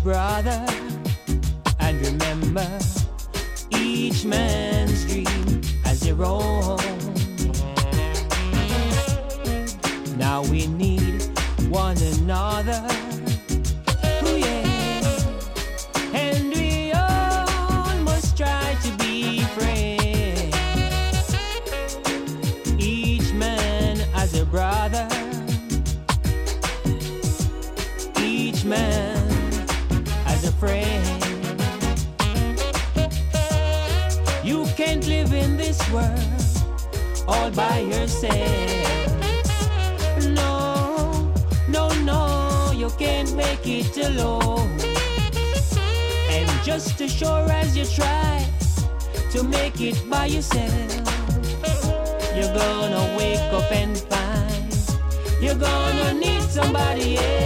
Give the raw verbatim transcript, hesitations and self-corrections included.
brother, and remember, each man's dream has their own. Now we need one another. Ooh, yeah. And we all must try to be friends. Each man has a brother. Each man has a friend. You can't live in this world all by yourself. No, no, no, you can't make it alone. And just as sure as you try to make it by yourself, you're gonna wake up and find you're gonna need somebody else.